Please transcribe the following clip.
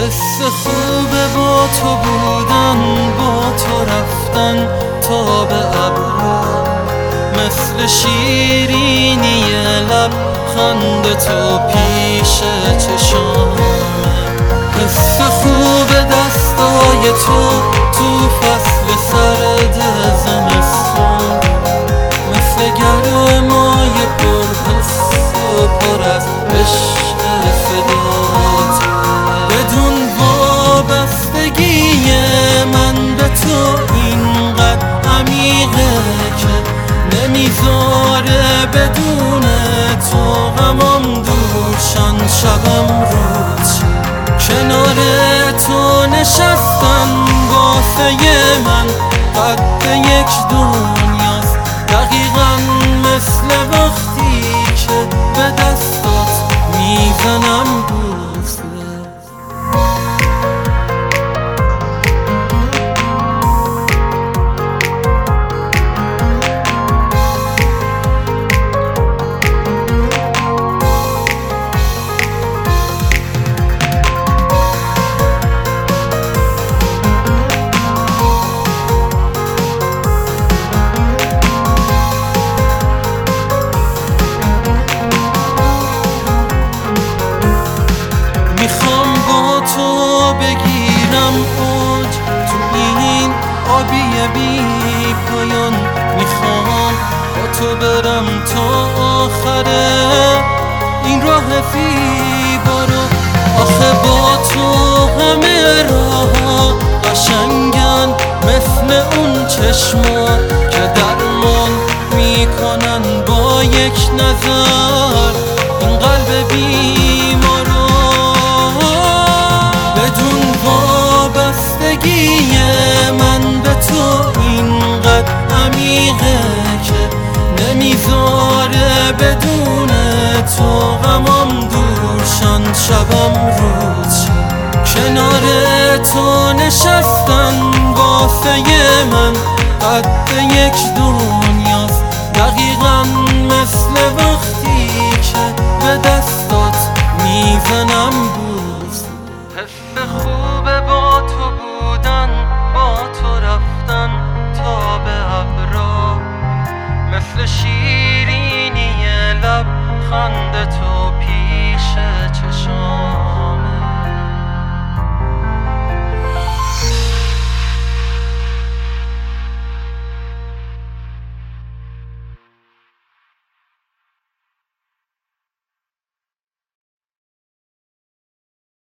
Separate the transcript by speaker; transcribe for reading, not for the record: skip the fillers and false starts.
Speaker 1: حس خوبه با تو بودن، با تو رفتن تا به ابرا، مثل شیرینی لب خنده تو پیش چشامه. حس خوبه دستای تو فصل سرد زمستون، مثل گرمای پرحس و پر از عشق فدات. بدون وابستگی من به تو اینقدر عمیقه که نمیذاره بدون تو غمام دوشن شبم روز. کنار تو نشستن واسه من قد یک دنیاست، دقیقا مثل وقتی که به دستات میزنم بوسه. میخوام با تو بگیرم اوج تو این آبی بی پایان، میخوام با تو برم تا آخره این راه زیبا رو. آخه با تو همه راه قشنگن، مثل اون چشما که درمان میکنن با یک نظر این قلب بیمارو. بدون وابستگی من به تو اینقدر عمیقه که نمیذاره بدون تو غمام دوشن شبم روز. کنار تو نشستن واسه من قد یک دنیاست، دقیقا مثل وقتی که به دستات میزنم بوس.